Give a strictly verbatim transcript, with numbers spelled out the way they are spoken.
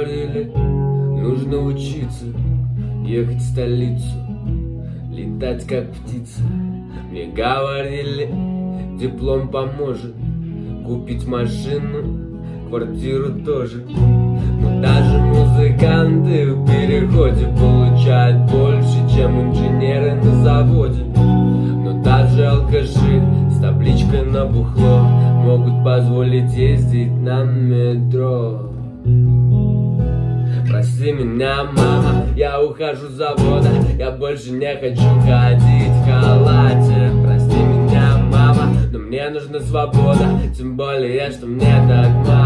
говорили, нужно учиться, ехать в столицу, летать как птица. Мне говорили, диплом поможет, купить машину, квартиру тоже. Но даже музыканты в переходе получают больше, чем инженеры на заводе. Но даже алкаши с табличкой на бухло могут позволить ездить на метро. Прости меня, мама, я ухожу с завода, я больше не хочу ходить в халате. Прости меня, мама, но мне нужна свобода, тем более, что мне так мало.